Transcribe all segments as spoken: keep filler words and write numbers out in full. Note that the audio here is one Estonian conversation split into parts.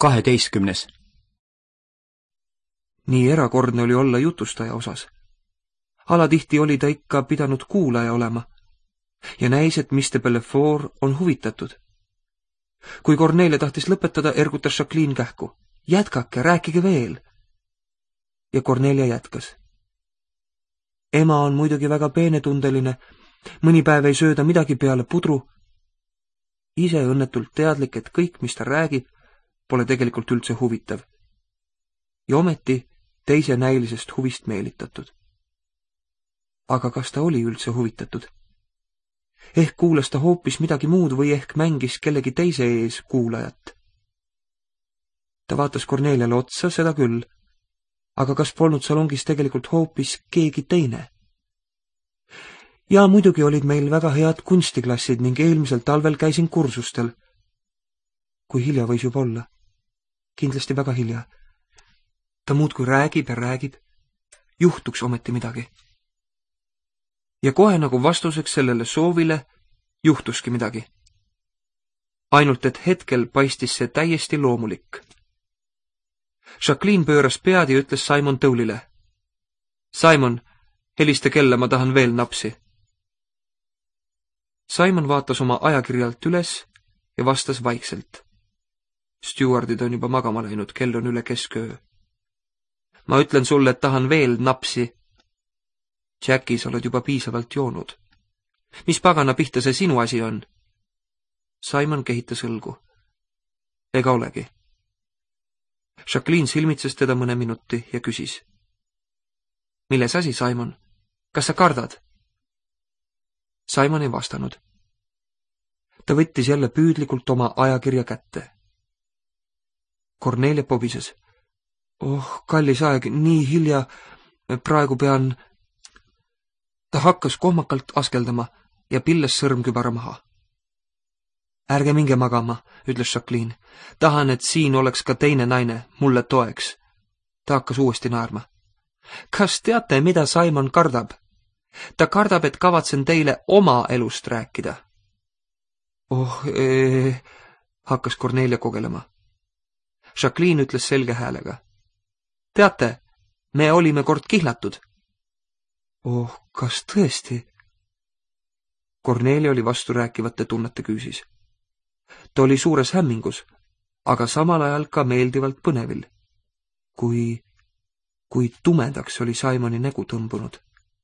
kaheteistkümnes. Nii erakordne oli olla jutustaja osas. Alatihti oli ta ikka pidanud kuulaja olema ja näis, et mister Bellefour on huvitatud. Kui Cornelia tahtis lõpetada, ergutas Jacqueline kähku. Jätkake, rääkige veel! Ja Cornelia jätkas. Ema on muidugi väga peenetundeline, mõni päev ei sööda midagi peale pudru. Ise õnnetult teadlik, et kõik, mis ta räägib, pole tegelikult üldse huvitav. Ja ometi teise näilisest huvist meelitatud. Aga kas ta oli üldse huvitatud? Ehk kuulas ta hoopis midagi muud või ehk mängis kellegi teise ees kuulajat. Ta vaatas Corneliale otsa, seda küll, aga kas polnud salongis tegelikult hoopis keegi teine? Ja muidugi olid meil väga head kunstiklassid ning eelmisel talvel käisin kursustel. Kui hilja võis juba olla? Kindlasti väga hilja. Ta muudkui räägib ja räägib. Juhtuks ometi midagi. Ja kohe nagu vastuseks sellele soovile juhtuski midagi. Ainult et hetkel paistis see täiesti loomulik. Jacqueline pööras pead ja ütles Simon Towlile. Simon, helista kella, ma tahan veel napsi. Simon vaatas oma ajakirjalt üles ja vastas vaikselt. Stewardid on juba magama läinud, kell on üle kesköö. Ma ütlen sulle, et tahan veel napsi. Jackie, sa oled juba piisavalt joonud. Mis pagana pihta see sinu asi on? Simon kehitas õlgu. Ega olegi. Jacqueline silmitses teda mõne minuti ja küsis. Milles asi, Simon? Kas sa kardad? Simon ei vastanud. Ta võttis jälle püüdlikult oma ajakirja kätte. Cornelia pobises. Oh, kallis aeg, nii hilja, praegu pean... Ta hakkas kohmakalt askeldama ja pilles sõrmkübara maha. Ärge minge magama, ütles Jacqueline. Tahan, et siin oleks ka teine naine, mulle toeks. Ta hakkas uuesti naerma. Kas teate, mida Simon kardab? Ta kardab, et kavatsen teile oma elust rääkida. Oh, ee... hakkas Cornelia kogelema. Jacqueline ütles selge häälega. Teate, me olime kord kihlatud. Oh, kas tõesti? Cornelia oli vasturääkivate tunnete küüsis. Ta oli suures hämmingus, aga samal ajal ka meeldivalt põnevil. Kui, kui tumedaks oli Simoni nägu tõmbunud.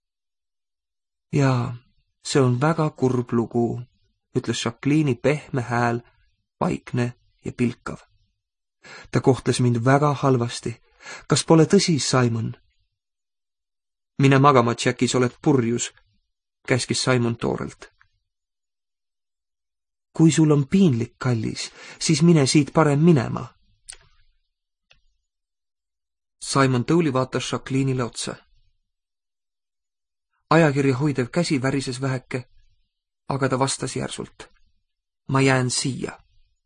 Jaa, see on väga kurb lugu, ütles Jacqueline'i pehme hääl, vaikne ja pilkav. Ta kohtles mind väga halvasti. Kas pole tõsi, Simon? Mine magama, Jackie, sa oled purjus, käskis Simon toorelt. Kui sul on piinlik, kallis, siis mine siit parem minema. Simon Towley vaatas Jacqueline'ile otsa. Ajakirja hoidev käsi värises väheke, aga ta vastas järsult. Ma jään siia.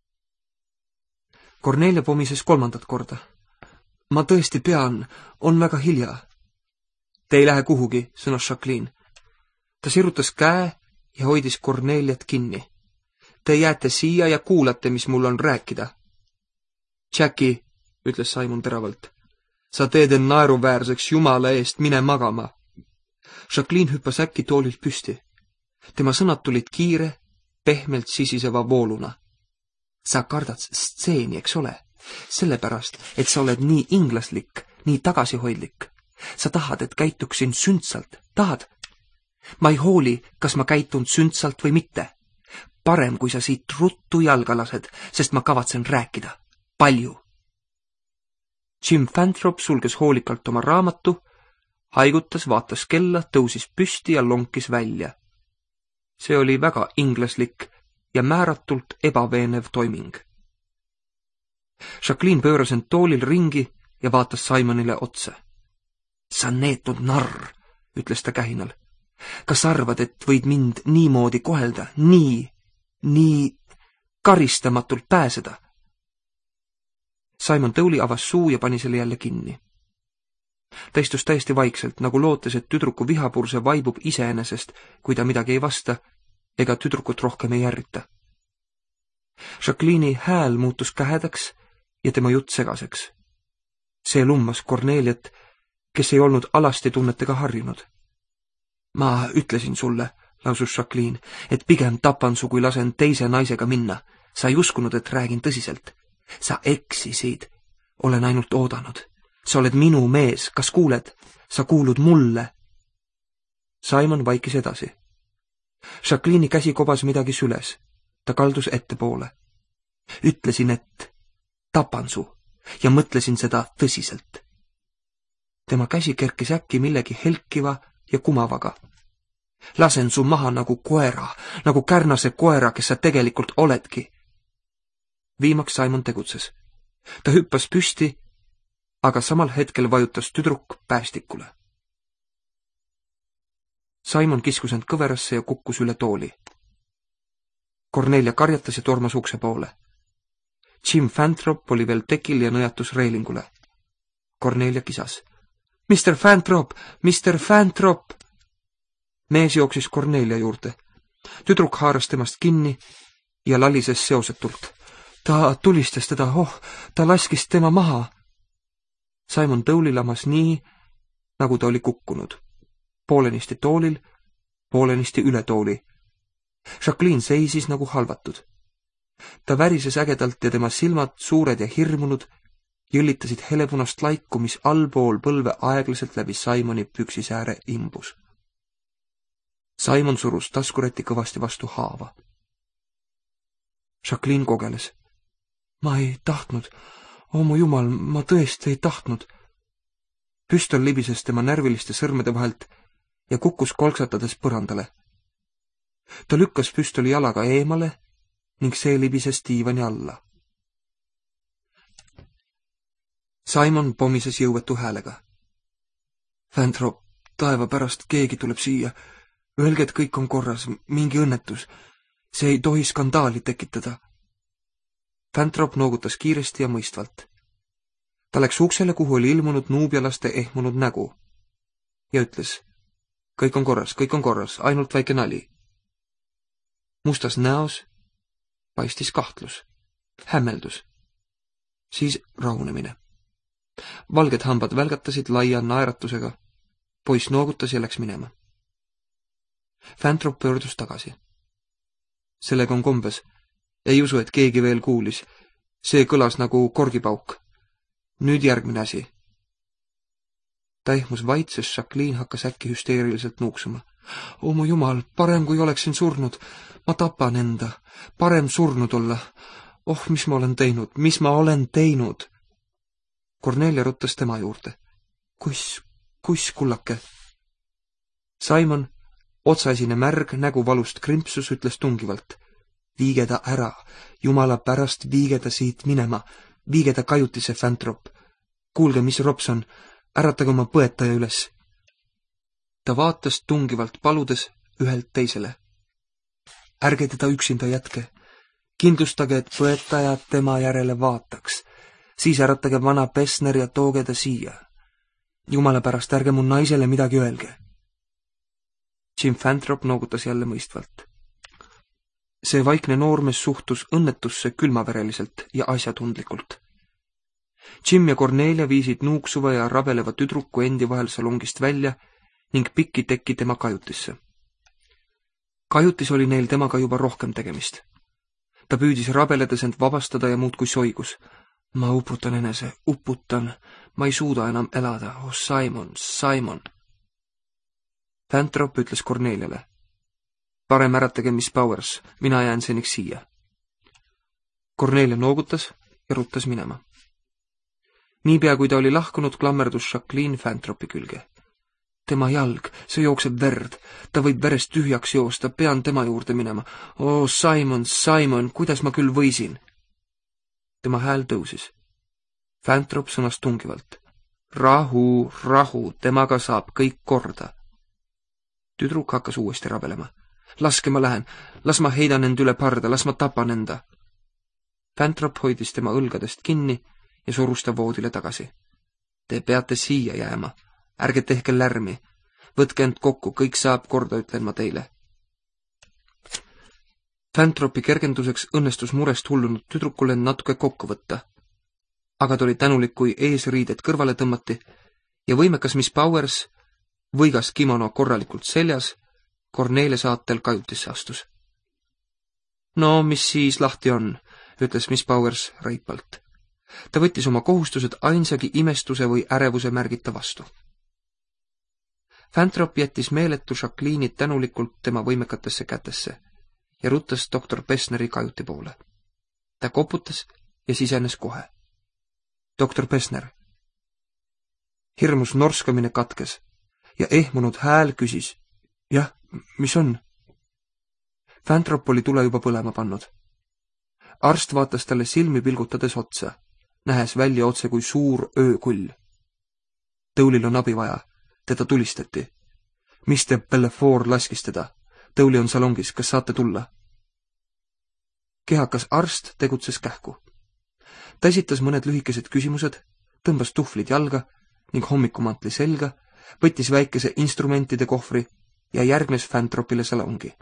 Cornelia pomises kolmandat korda. Ma tõesti pean, on väga hilja. Te ei lähe kuhugi, sõnas Jacqueline. Ta sirutas käe ja hoidis Corneliat kinni. Te jääte siia ja kuulate, mis mul on rääkida. Jackie, ütles Simon teravalt, sa teed end naeruväärseks, jumala eest, mine magama. Jacqueline hüppas äkki toolilt püsti. Tema sõnad tulid kiire, pehmelt sisiseva vooluna. Sa kardad stseeni, eks ole? Sellepärast, et sa oled nii inglaslik, nii tagasihoidlik. Sa tahad, et käituksin sündsalt. Tahad? Ma ei hooli, kas ma käitun sündsalt või mitte. Parem, kui sa siit ruttu jalga lased, sest ma kavatsen rääkida. Palju. Jim Fantrop sulges hoolikalt oma raamatu, haigutas, vaatas kella, tõusis püsti ja lonkis välja. See oli väga inglaslik ja määratult ebaveenev toiming. Jacqueline pööras end toolil ringi ja vaatas Simonile otsa. Sa neetud narr, ütles ta kähinal. Kas arvad, et võid mind niimoodi kohelda, nii, nii karistamatult pääseda? Simon Towley avas suu ja pani selle jälle kinni. Ta istus täiesti vaikselt, nagu lootes, et tüdruku vihapurse vaibub iseenesest, kui ta midagi ei vasta, ega tüdrukut rohkem ei ärrita. Jacqueline'i hääl muutus kähedaks ja tema jutt segaseks. See lummas Korneliat, kes ei olnud alasti tunnetega harjunud. Ma ütlesin sulle, lausus Jacqueline, et pigem tapan su, kui lasen teise naisega minna. Sa ei uskunud, et räägin tõsiselt. Sa eksisid. Olen ainult oodanud. Sa oled minu mees, kas kuuled? Sa kuulud mulle. Simon vaikis edasi. Jacqueline'i käsi kobas midagi süles. Ta kaldus ettepoole. Ütlesin, et tapan su ja mõtlesin seda tõsiselt. Tema käsi kerkis äkki millegi helkiva ja kumavaga. Lasen su maha nagu koera, nagu kärnase koera, kes sa tegelikult oledki. Viimaks Simon tegutses. Ta hüppas püsti, aga samal hetkel vajutas tüdruk päästikule. Simon kiskus end kõverasse ja kukkus üle tooli. Cornelia karjatas ja tormas ukse poole. Jim Fantrop oli veel tekil ja nõjatus reilingule. Cornelia kisas. Mister Fantrop! Mister Fantrop! Mees jooksis Cornelia juurde. Tüdruk haaras temast kinni ja lalises seosetult. Ta tulistas teda, oh, ta laskis tema maha. Simon tõuli lamas nii, nagu ta oli kukkunud. Poolenisti toolil, poolenisti üle tooli. Jacqueline seisis nagu halvatud. Ta värises ägedalt ja tema silmad, suured ja hirmunud, jõllitasid helepunast laiku, mis allpool põlve aeglaselt läbi Simoni püksisääre imbus. Simon surus taskureti kõvasti vastu haava. Jacqueline kogeles. Ma ei tahtnud. O mu jumal, ma tõesti ei tahtnud. Püstol libises tema närviliste sõrmede vahelt ja kukkus kolksatades põrandale. Ta lükkas püstoli jalaga eemale ning see libises diivani alla. Simon pomises jõuetu häälega. Fantrop, taeva pärast keegi tuleb siia. Öelge, et kõik on korras, mingi õnnetus. See ei tohi skandaali tekitada. Fantrop noogutas kiiresti ja mõistvalt. Ta läks uksele, kuhu oli ilmunud nuubialaste ehmunud nägu ja ütles, kõik on korras, kõik on korras, ainult väike nali. Mustas näos paistis kahtlus, hämmeldus, siis rahunemine. Valged hambad välgatasid laia naeratusega. Poiss noogutas ja läks minema. Fantrop pöördus tagasi. Sellega on kombes. Ei usu, et keegi veel kuulis. See kõlas nagu korgipauk. Nüüd järgmine asi. Ta ehmus vaid, sest Jacqueline hakkas äkki hüsteeriliselt nuuksuma. O mu jumal, parem kui oleksin surnud. Ma tapan enda. Parem surnud olla. Oh, mis ma olen teinud, mis ma olen teinud. Cornelia ruttas tema juurde. Kuss, kuss, kullake. Simon, otsaesine märg, nägu valust krimpsus, ütles tungivalt. Viige ta ära, jumala pärast viige ta siit minema, viige ta kajutise, Fantrop. Kuulge, mis rops on, äratage oma põetaja üles. Ta vaatas tungivalt paludes ühelt teisele. Ärge teda üksinda jätke. Kindlustage, et põetaja tema järele vaataks. Siis äratage vana Pessner ja tooge ta siia. Jumala pärast ärge mu naisele midagi öelge. Jim Fantrop noogutas jälle mõistvalt. See vaikne noormees suhtus õnnetusse külmavereliselt ja asjatundlikult. Jim ja Cornelia viisid nuuksuva ja rabeleva tüdruku endi vahel salongist välja ning pikki tekki tema kajutisse. Kajutis oli neil temaga juba rohkem tegemist. Ta püüdis rabeledes end vabastada ja muudkui soigus. Ma uputan enese, uputan, ma ei suuda enam elada, oh Simon, Simon. Fantrop ütles Corneliale. Parem äratage Miss Powers, mina jään seniks siia. Cornelia noogutas ja ruttas minema. Niipea kui ta oli lahkunud, klammerdus Jacqueline Fantropi külge. Tema jalg, see jookseb verd, ta võib verest tühjaks joosta, pean tema juurde minema. O Simon, Simon, kuidas ma küll võisin? Tema hääl tõusis. Fantrop sõnas tungivalt. Rahu, rahu, temaga saab kõik korda. Tüdruk hakkas uuesti rabelema. Laske ma lähen, las ma heidan end üle parda, las ma tapan enda. Fantrop hoidis tema õlgadest kinni ja surus ta voodile tagasi. Te peate siia jääma, ärge tehke lärmi, võtke end kokku, kõik saab korda, ütlen ma teile. Fantropi kergenduseks õnnestus murest hullunud tüdrukule natuke kokku võtta. aga ta oli tänulik, kui eesriided kõrvale tõmmati ja võimekas Miss Powers, võigas kimono korralikult seljas, Cornelia saatel kajutisse astus. No, mis siis lahti on, ütles Miss Powers reipalt. Ta võttis oma kohustused ainsagi imestuse või ärevuse märgita vastu. Fantrop jättis meeletu Jacqueline'i tänulikult tema võimekatesse kätesse ja ruttas doktor Pessneri kajuti poole. Ta koputas ja sisenes kohe. doktor Pessner. Hirmus norskamine katkes ja ehmunud hääl küsis. Jah, mis on? Fantrop oli tule juba põlema pannud. Arst vaatas talle silmi pilgutades otsa, nähes välja otse kui suur öökull. Tõulil on abi vaja. Teda tulistati. mister Bellefour laskis teda. Tõuli on salongis, kas saate tulla? Kehakas arst tegutses kähku. Ta esitas mõned lühikesed küsimused, tõmbas tuhvlid jalga ning hommikumantli selga, võttis väikese instrumentide kohvri ja järgnes Fantropile salongi.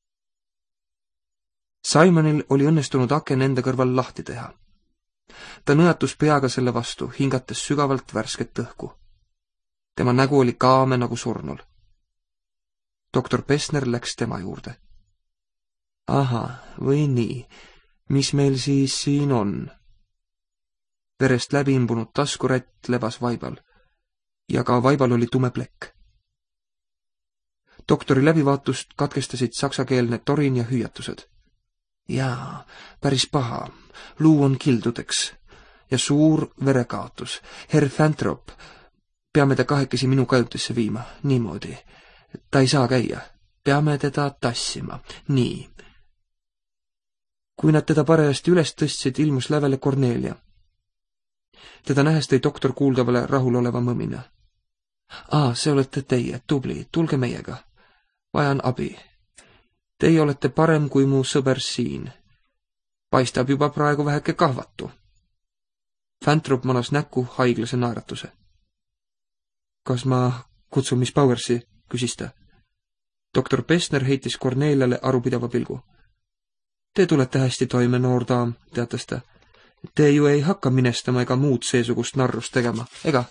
Simonil oli õnnestunud aken enda kõrval lahti teha. Ta nõjatus peaga selle vastu, hingates sügavalt värsket õhku. Tema nägu oli kaame nagu surnul. doktor Pessner läks tema juurde. Aha, või nii, mis meil siis siin on? Verest läbi imbunud taskurätt lebas vaibal ja ka vaibal oli tume plekk. Doktori läbivaatust katkestasid saksakeelne torin ja hüüatused. Jaa, päris paha, luu on kildudeks ja suur verekaotus. Herr Fantrop, peame ta kahekesi minu kajutisse viima, niimoodi. Ta ei saa käia, peame teda tassima, nii. Kui nad teda parajasti üles tõstsid, ilmus lävele Cornelia. Teda nähes tõi doktor kuuldavale rahuloleva mõmina. Aa, see olete teie, tubli, tulge meiega. Vajan abi. Teie olete parem kui mu sõber siin. Paistab juba praegu väheke kahvatu. Fantrop manas näkku haiglase naeratuse. Kas ma kutsun Miss Powersi, küsis ta. doktor Pessner heitis Corneliale arupidava pilgu. Te tulete hästi toime, noor daam, teatas ta. Te ju ei hakka minestama ega muud seesugust narrust tegema, ega?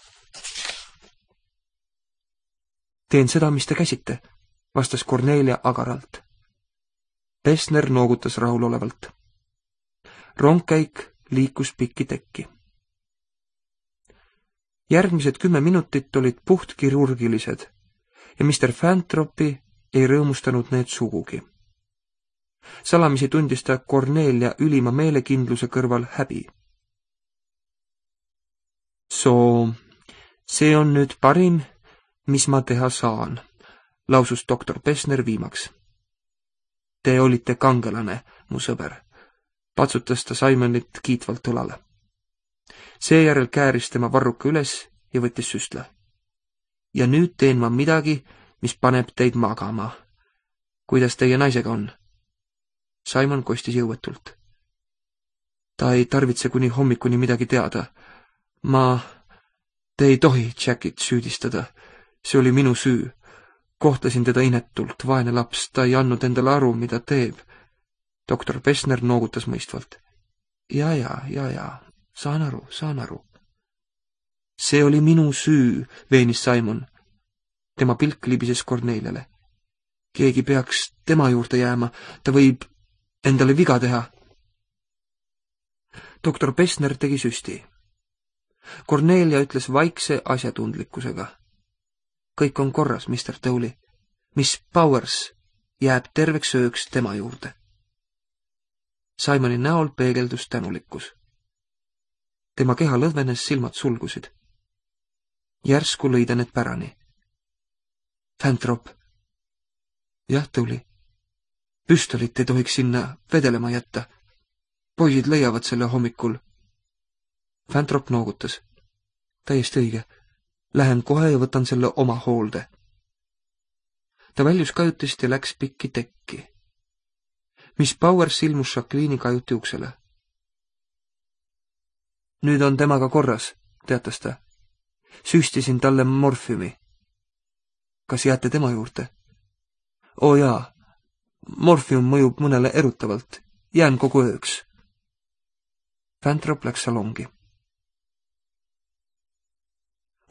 Teen seda, mis te käsite, vastas Cornelia agaralt. Pessner noogutas rahulolevalt. Rongkäik liikus pikki tekki. Järgmised kümme minutit olid puhtkirurgilised ja mister Fantropi ei rõõmustanud need sugugi. Salamisi tundis ta Cornelia ülima meelekindluse kõrval häbi. Soo, see on nüüd parim, mis ma teha saan, lausus doktor Pessner viimaks. Te olite kangelane, mu sõber, patsutas ta Simonit kiitvalt õlale. Seejärel kääris tema varruka üles ja võttis süstla. Ja nüüd teen ma midagi, mis paneb teid magama. Kuidas teie naisega on? Simon kostis jõuetult. Ta ei tarvitse kuni hommikuni midagi teada. Ma... Te ei tohi Jackit süüdistada. See oli minu süü. Kohtlesin teda inetult, vaene laps, ta ei andnud endale aru, mida teeb. doktor Pessner noogutas mõistvalt. Ja, ja, ja, ja, saan aru, saan aru. See oli minu süü, veenis Simon. Tema pilk libises Corneliale. Keegi peaks tema juurde jääma, ta võib endale viga teha. doktor Pessner tegi süsti. Cornelia ütles vaikse asjatundlikkusega. Kõik on korras, mister Touli. Miss Powers jääb terveks ööks tema juurde. Simoni näol peegeldus tänulikkus. Tema keha lõdvenes, silmad sulgusid. Järsku lõi ta need pärani. Fantrop. Jah, Touli. Püstolit ei tohiks sinna vedelema jätta. Poisid leiavad selle hommikul. Fantrop noogutas. Täiesti õige. Lähen kohe ja võtan selle oma hoolde. Ta väljus kajutist ja läks pikki tekki. Miss Powers ilmus Jacqueline'i kajuti uksele. Nüüd on temaga korras, teatas ta. Süstisin talle morfiumi. Kas jääte tema juurde? Oo jaa, morfium mõjub mõnele erutavalt. Jään kogu ööks. Fantrop läks salongi.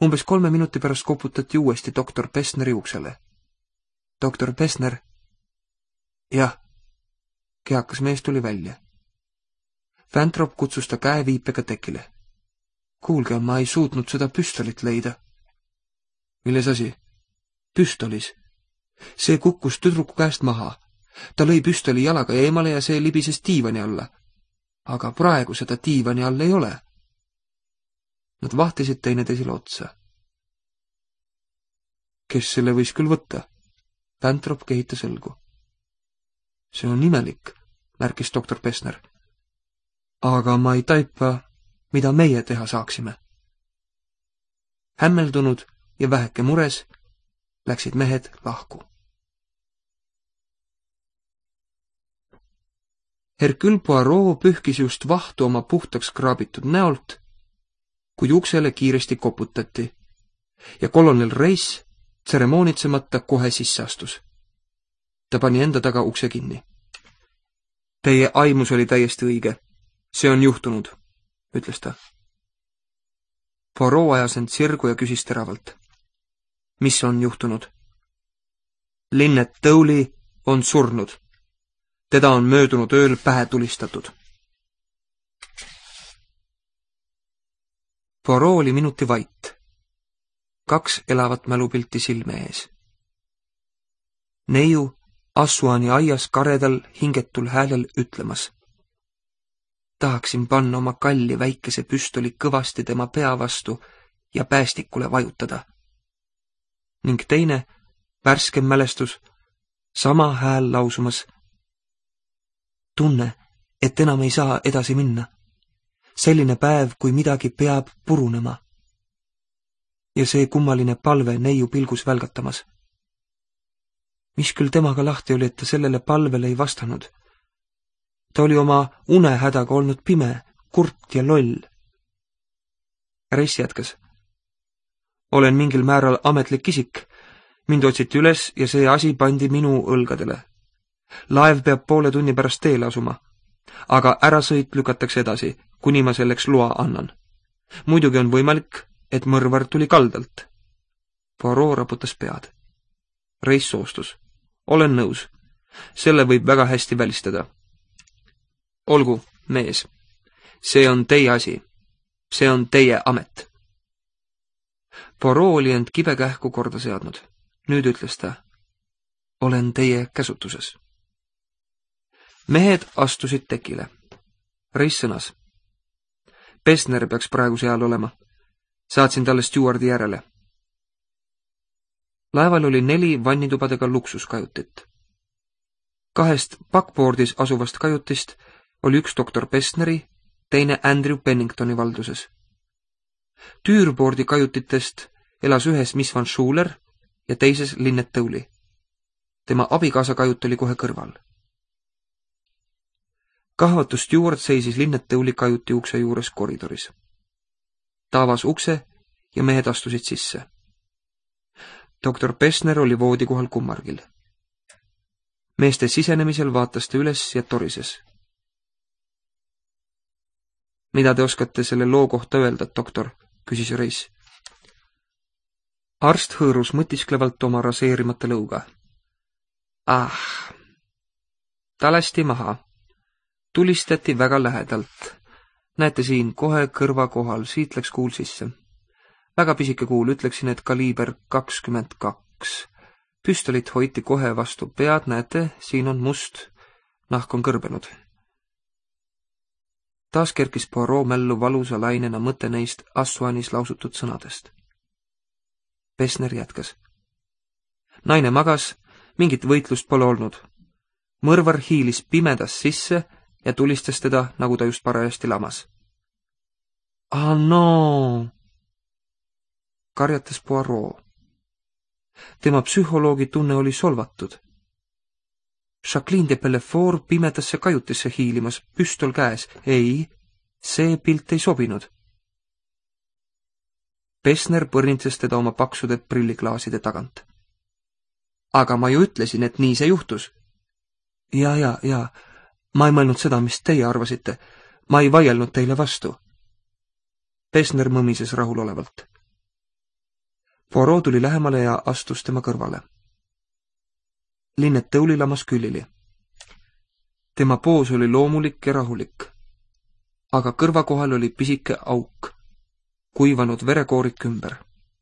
Umbes kolme minuti pärast koputati uuesti doktor Pessneri uksele. Doktor Pessner? Jah. Kehakas mees tuli välja. Vantrop kutsus ta käeviipega tekile. Kuulge, ma ei suutnud seda püstolit leida. Milles asi? Püstolis. See kukkus tüdruku käest maha. Ta lõi püstoli jalaga eemale ja see libises diivani alla. Aga praegu seda diivani all ei ole. Nad vahtisid teineteisele otsa. Kes selle võis küll võtta? Vantrop kehitas õlgu. See on imelik, märkis doktor Pessner. Aga ma ei taipa, mida meie teha saaksime. Hämmeldunud ja väheke mures läksid mehed lahku. Hercule Poirot pühkis just vahtu oma puhtaks kraabitud näolt, kuid uksele kiiresti koputati ja kolonel Reis tseremoonitsemata kohe sisse astus. Ta pani enda taga ukse kinni. Teie aimus oli täiesti õige. See on juhtunud, ütles ta. Poirot ajas end sirgu ja küsis teravalt. Mis on juhtunud? Linnet Dowley on surnud. Teda on möödunud ööl pähe tulistatud. Poirot oli minuti vait. Kaks elavat mälupilti silme ees. Neiu Assuani aias karedal hingetul häälel ütlemas. Tahaksin panna oma kalli väikese püstoli kõvasti tema pea vastu ja päästikule vajutada. Ning teine, värskem mälestus, sama hääl lausumas. Tunne, et enam ei saa edasi minna. Selline päev, kui midagi peab purunema. Ja see kummaline palve neiu pilgus välgatamas. Mis küll temaga lahti oli, et ta sellele palvele ei vastanud. Ta oli oma unehädaga olnud pime, kurt ja loll. Reis jätkas. Olen mingil määral ametlik isik. Mind otsiti üles ja see asi pandi minu õlgadele. Laev peab poole tunni pärast teele asuma. Aga ärasõit lükatakse edasi, kuni ma selleks loa annan. Muidugi on võimalik, et mõrvar tuli kaldalt. Poirot raputas pead. Reis soostus. Olen nõus. Selle võib väga hästi välistada. Olgu, mees. See on teie asi. See on teie amet. Poirot oli end kibekähku korda seadnud. Nüüd ütles ta. Olen teie käsutuses. Mehed astusid tekile. Reis sõnas. Pessner peaks praegu seal olema. Saatsin talle stewardi järele. Laeval oli neli vannitubadega luksuskajutit. Kahest backboardis asuvast kajutist oli üks doktor Pessneri, teine Andrew Penningtoni valduses. Tüürboordi kajutitest elas ühes Miss Van Schuler ja teises Linnet Dowley. Tema abikaasa kajut oli kohe kõrval. Kahvatu steward seisis Linnet Dowley kajuti ukse juures koridoris. Ta avas ukse ja mehed astusid sisse. doktor Pessner oli voodi kohal kummargil. Meeste sisenemisel vaatas ta üles ja torises. Mida te oskate selle loo kohta öelda, doktor? Küsis Reis. Arst hõõrus mõtisklevalt oma raseerimata lõuga. Ah, ta lasti maha. Tulistati väga lähedalt. Näete siin, kohe kõrva kohal, siit läks kuul sisse. Väga pisike kuul, ütleksin, et kaliiber kakskümmend kaks. Püstolit hoiti kohe vastu pead, näete, siin on must, nahk on kõrbenud. Taas kerkis Poirot mällu valusa lainena mõte neist Assuanis lausutud sõnadest. Pessner jätkas. Naine magas, mingit võitlust pole olnud. Mõrvar hiilis pimedas sisse ja tulistas teda, nagu ta just parajasti lamas. Ah no! Karjatas Poirot. Tema psühholoogi tunne oli solvatud. Jacqueline de Pellefort pimedasse kajutisse hiilimas, püstol käes. Ei, see pilt ei sobinud. Pessner põrnitses teda oma paksude prilliklaaside tagant. Aga ma ju ütlesin, et nii see juhtus. Ja, ja, ja, ma ei mõelnud seda, mis teie arvasite. Ma ei vaielnud teile vastu. Pessner mõmises rahulolevalt. Poirot tuli lähemale ja astus tema kõrvale. Linnet tõuli lamas külili. Tema poos oli loomulik ja rahulik, aga kõrva kohal oli pisike auk, kuivanud verekoorik ümber.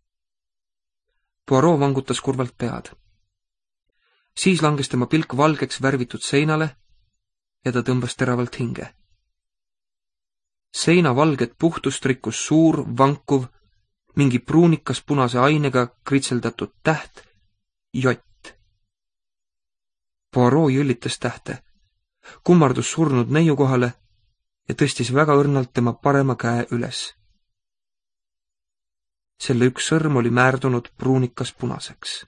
Poirot vangutas kurvalt pead. Siis langes tema pilk valgeks värvitud seinale ja ta tõmbas teravalt hinge. Seina valget puhtust rikkus suur, vankuv, mingi pruunikas punase ainega kritseldatud täht, jott. Poirot jõllitas tähte, kummardus surnud neiu kohale ja tõstis väga õrnalt tema parema käe üles. Selle üks sõrm oli määrdunud pruunikas punaseks.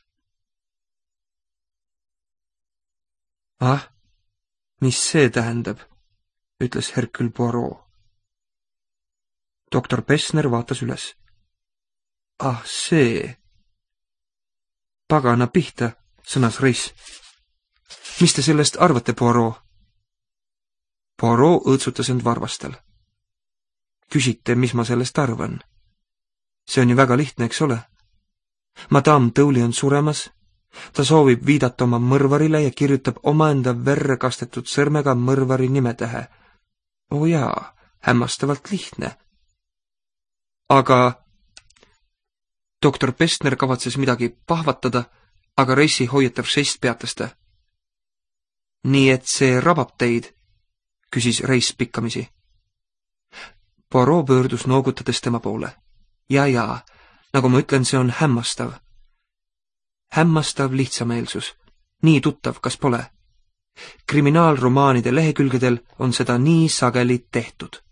Ah, mis see tähendab, ütles Hercule Poirot. Doktor Pessner vaatas üles. Ah, see. Pagana pihta, sõnas Reiss. Mis te sellest arvate, Poirot? Poirot õõtsutas end varvastel. Küsite, mis ma sellest arvan? See on ju väga lihtne, eks ole? Madame Dowley on suremas. Ta soovib viidata oma mõrvarile ja kirjutab omaenda verre kastetud sõrmega mõrvari nimetähe. O jaa, hämmastavalt lihtne. Aga doktor Pessner kavatses midagi pahvatada, aga Reissi hoiatav žest peatas ta. Nii et see rabab teid, küsis Reiss pikkamisi. Poirot pöördus noogutades tema poole. Ja, ja, nagu ma ütlen, see on hämmastav. Hämmastav lihtsameelsus. Nii tuttav, kas pole? Kriminaalromaanide lehekülgedel on seda nii sageli tehtud.